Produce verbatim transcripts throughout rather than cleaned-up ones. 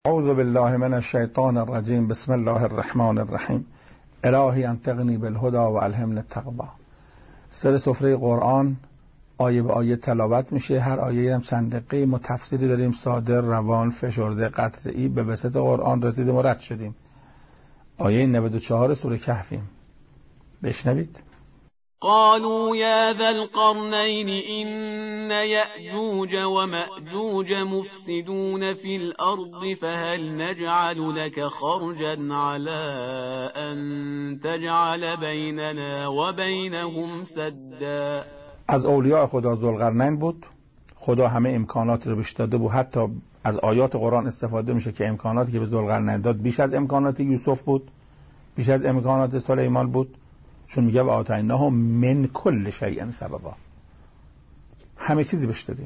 اعوذ بالله من الشیطان الرجیم. بسم الله الرحمن الرحیم. الهی انطقنی بالهدی و الهمنی التقوا. سر سفره قرآن آیه به آیه تلاوت میشه. هر آیه هم چند دقیقه. ما تفسیری داریم صادر، روان، فشرده، قطعی. به وسط قرآن رسیدیم و رد شدیم. آیه نود و چهار سوره کهفیم. بشنوید. قالوا يا ذا القرنين إن يأجوج ومأجوج مفسدون في الأرض فهل نجعل لك خرجا على أن تجعل بيننا وبينهم سدا. از اولیاء خدا ذوالقرنین بود. خدا همه امکانات رو بهش داده بود. حتی از آیات قرآن استفاده میشه که امکاناتی که به ذوالقرنین داد بیش از امکانات یوسف بود، بیش از امکانات سلیمان بود، چون میگه و آتیناه من کل شیء سببا، همه چیزی بهش دادیم.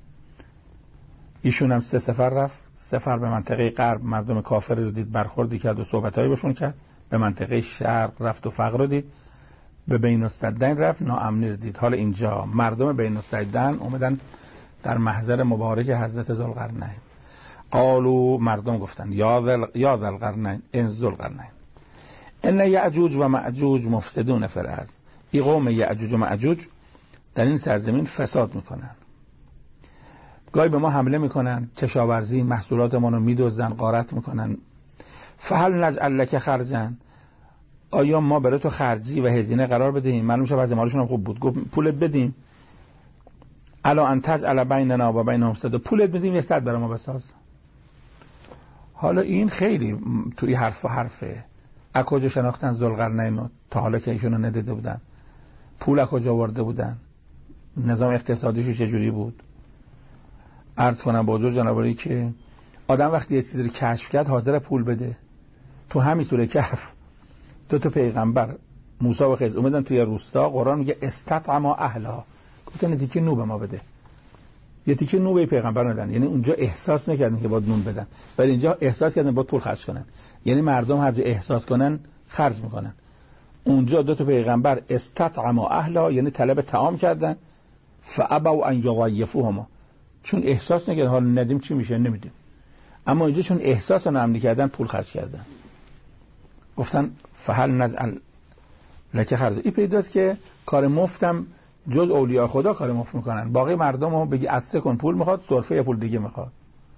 ایشون هم سه سفر رفت. سفر به منطقه غرب مردم کافر رو دید، برخوردی کرد و صحبتایی بهشون کرد. به منطقه شرق رفت و فقر رو دید. به بین السدین رفت، ناامنی رو دید. حالا اینجا مردم بین السدین اومدن در محضر مبارک حضرت ذوالقرنین. قالوا، مردم گفتن یا ذل یا ذوالقرنین ان ذوالقرنین ان یأجوج و مأجوج مفسدون فی الارض. این قوم یأجوج و مأجوج در این سرزمین فساد میکنن. گاهی به ما حمله میکنن، کشاورزی محصولات ما رو میدزدن، غارت میکنن. فهل نجعل لک خرجا، آیا ما برای تو خرجی و هزینه قرار بدیم؟ معلوم شه بعضی مالشون هم خوب بود، گفت پولت بدیم. الا ان تجعل بیننا و بینهم سدا، پولت بدیم یه صد برای ما بساز. حالا این خیلی توی حرف و حرفه. از کجا شناختن ذوالقرنین تا حالا که ایشونو ندیده بودن؟ پول از کجا آورده بودن؟ نظام اقتصادیش چجوری بود؟ عرض کنم با حضور جنابعالی که آدم وقتی یه چیزی رو کشف کرد حاضر پول بده. تو همین سوره کهف دو تا پیغمبر موسی و خضر اومدن توی روستا، قرآن میگه استطعما اهلها، گفتن تیکه نون به ما بده. یه تیکه نون به پیغمبر ندن، یعنی اونجا احساس نکردن که باید نون بدن، ولی اینجا احساس کردن باید پول خرج کنن. یعنی مردم هر جا احساس کنن خرج میکنن. اونجا دو تا پیغمبر استطعما اهلها، یعنی طلب طعام کردن. فابوا ان یضیفوهما، چون احساس نکردن حالا ندیم چی میشه نمیدیم. اما اینجا چون احساس رو نام کردن پول خرج کردن. گفتن فهل نجعل لک خرج. این پیداست که کار مفتم جز اولیاء خدا کار مفت میکنن. باقی مردم رو بگی عطسه کن پول میخواد، سرفه یا پول دیگه میخواد.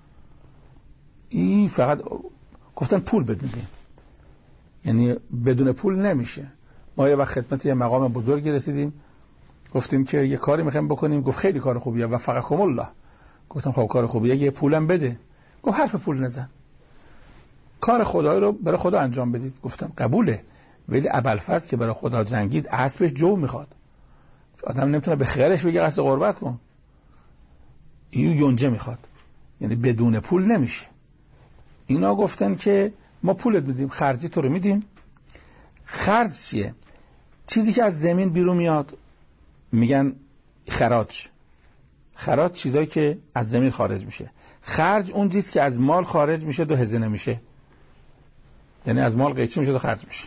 این فقط گفتن پول بدیم، یعنی بدون پول نمیشه. ما یه وقت خدمت یه مقام بزرگی رسیدیم، گفتیم که یه کاری میخوایم بکنیم. گفت خیلی کار خوبیه و فقکم الله. گفتم خب کار خوبیه، یه پولم بده. گفت حرف پول نزن، کار خدایی رو برای خدا انجام بدید. گفتم قبوله، ولی ابوالفضل که برای خدا جنگید اسبش جو میخواد. آدم نمیتونه به خیرش بگه قصد قربت کن. این یونجه میخواد، یعنی بدون پول نمیشه. اینا گفتن که ما پولت میدیم، خرجی تو رو میدیم. خرج چیه؟ چیزی که از زمین بیرون میاد میگن خراج. خراج چیزایی که از زمین خارج میشه. خرج اون چیزی که از مال خارج میشه و هزینه میشه، یعنی از مال قیچی میشه و خرج میشه.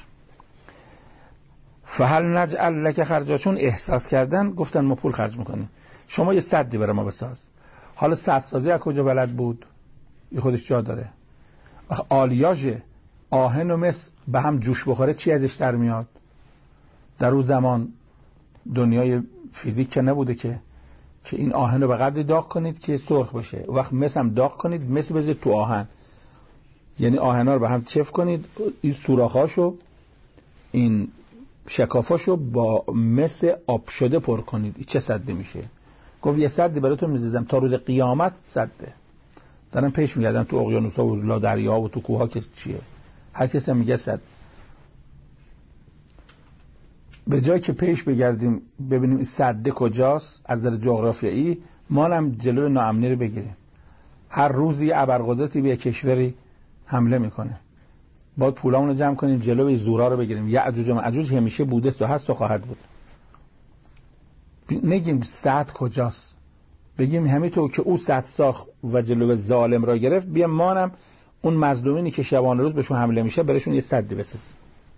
فهل نجعل لک خرجا، چون احساس کردن گفتن ما پول خرج میکنیم، شما یه سدی برای ما بساز. حالا سد سازی از کجا بلد بود؟ یه خودش جا داره. آلیاژ آهن و مس به هم جوش بخوره چی ازش در میاد؟ در اون زمان دنیای فیزیک که نبوده که که این آهن رو به قدری داغ کنید که سرخ بشه، وقت مس هم داغ کنید، مس بذارید تو آهن، یعنی آهنا رو به هم چف کنید، این سوراخاشو این شکافاشو با مس آب شده پر کنید. این چه سدی میشه؟ گفت یه سدی براتون میزیزم تا روز قیامت سده. دارن پیش میگردن تو اقیانوس‌ها و لا دریا و تو کوها که چیه، هر کسی میگه صد. به جای که پیش بگردیم ببینیم این سده کجاست از نظر جغرافیایی، ما هم جلوی ناامنی رو بگیریم. هر روزی ابرقدرتی به کشوری حمله میکنه، باید پولامون رو جمع کنیم جلوی زورا رو بگیریم. یأجوج و مأجوج همیشه بوده و هست و خواهد بود. نگیم صد کجاست، بگیم همینطور که او صد ساخت و جلوی ظالم را گرفت، بیا مانم اون مظلومینی که شبانه روز بهشون حمله میشه برشون یه صدی بسازیم.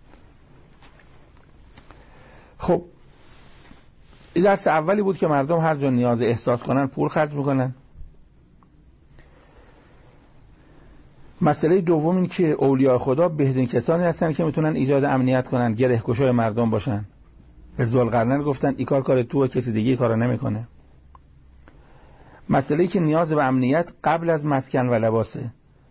خب این درس اولی بود که مردم هر جا نیاز احساس کنن پول خرج میکنن. مسئله دوم این که اولیاء خدا بهترین کسانی هستن که میتونن ایجاد امنیت کنن، گره‌گشای مردم باشن. به ذوالقرنین گفتن این کار کار تو و کسی دیگه این کارو نمیکنه. مسئله ای که نیاز به امنیت قبل از مسکن و لباسه.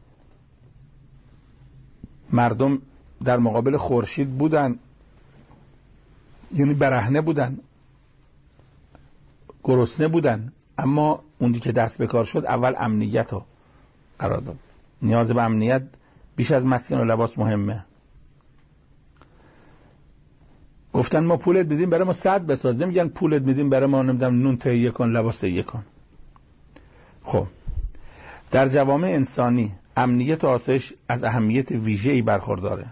مردم در مقابل خورشید بودن، یعنی برهنه بودن، گرسنه بودن، اما اونی که دست به کار شد اول امنیت رو قرار داد. نیاز به امنیت بیش از مسکن و لباس مهمه. گفتن ما پولت میدیم برای ما سد بساز، نمیگن پولت میدیم برای ما نمیدونم نون تهیه کن، لباس تهیه کن. خب در جوامع انسانی امنیت و آسایش از اهمیت ویژه‌ای برخورداره.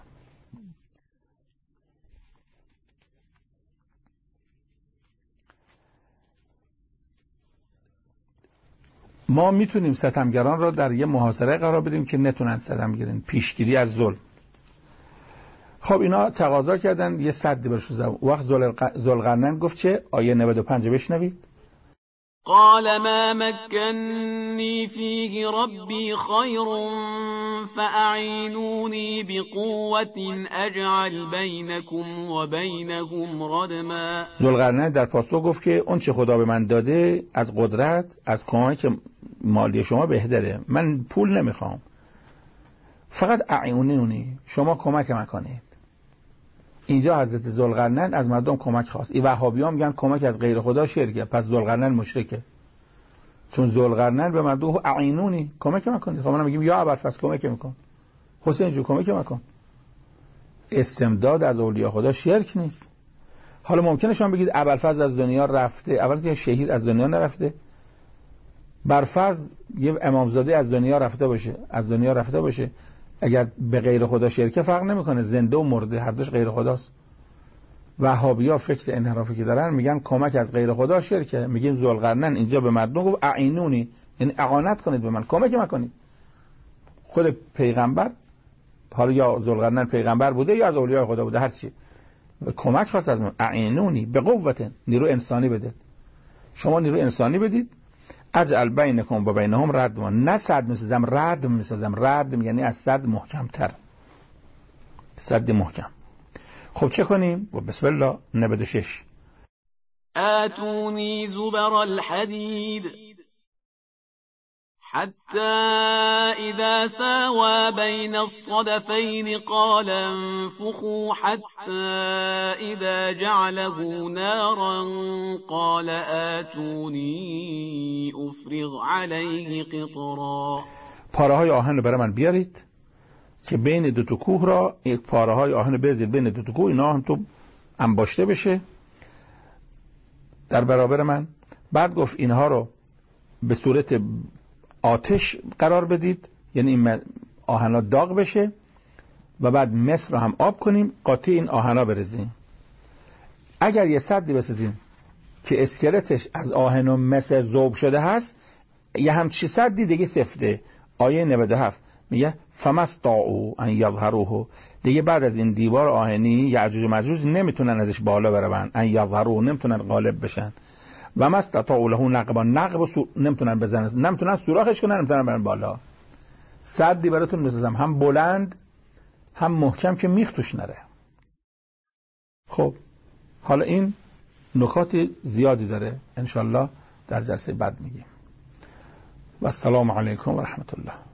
ما میتونیم ستمگران را در یه محاصره قرار بدیم که نتونن ستم گیرن، پیشگیری از ظلم. خب اینا تقاضا کردن یه سدی برشون زدن. وقت ذوالقرنین گفت چه؟ آیه نود و پنج بشنوید. قال ما مكنني فيه ربي خير فأعينوني بقوة أجعل بينكم وبينهم ردما. ذوالقرنین در پاسخ گفت که اون چه خدا به من داده از قدرت، از کمک مالی شما بهتره. من پول نمیخوام، فقط اعینونی، شما کمک من کنید. اینجا حضرت ذوالقرنین از مردم کمک خواست. این وهابی‌ها میگن کمک از غیر خدا شرکه، پس ذوالقرنین مشرکه. چون ذوالقرنین به مردم اعینونی، کمک من کنید. خب ما میگیم یا ابوالفضل کمک میکن، حسین جو کمک میکن. استمداد از اولیاء خدا شرک نیست. حالا ممکنه شما بگید ابوالفضل از دنیا رفته، اول که شهید از دنیا نرفته. برفضل یه امامزاده از دنیا رفته باشه، از دنیا رفته باشه، اگر به غیر خدا شرکه فرق نمیکنه، زنده و مرده هر دوش غیر خداست. وهابی‌ها فکر انحرافی که دارن میگن کمک از غیر خدا شرکه. میگیم ذوالقرنین اینجا به مردم گفت اعینونی، یعنی اعانت کنید به من، کمک من کنید. خود پیغمبر، حالا یا ذوالقرنین پیغمبر بوده یا از اولیاء خدا بوده، هر چی، کمک خواست از من. اعینونی به قوت، نیرو انسانی بدید. شما نیرو انسانی بدید. اجعل بینکم و بینهم ردما، نه صد میسازم، ردم میسازم. ردم یعنی از صد محکمتر، صد محکم. خب چه کنیم؟ و بسم الله. نود و شش آتونی زبر الحدید حتى إذا ساوى بين الصدفين قال انفخوا حتى إذا جعله نارا قال آتوني أفرغ عليه قطرا. پاره های آهن رو برای من بیارید که بین دو تا کوه را، یک پاره های آهن بریزید بین دو تا کوه، اینا هم تو انباشته بشه در برابر من. بعد گفت اینها رو به صورت آتش قرار بدید، یعنی این آهنا داغ بشه، و بعد مس رو هم آب کنیم، قاطی این آهنا بریزیم. اگر یه سدی بسازیم که اسکلتش از آهن و مس ذوب شده هست، یه همچی سدی دیگه سفته. آیه نود و هفت میگه فمستطاعوا ان یظهروه، دیگه بعد از این دیوار آهنی یعجوج و ماجوج نمیتونن ازش بالا برون، ان یظهروه، نمیتونن غالب بشن. و ما استطاعوا له نقبا، نقب سو... نمیتونن بزنن، نمیتونن سوراخش کنن، نمیتونن برن بالا. سدی براتون میسازم، هم بلند هم محکم که میخ توش نره. خب حالا این نکات زیادی داره، انشالله در جلسه بعد میگیم. و السلام علیکم و رحمت الله.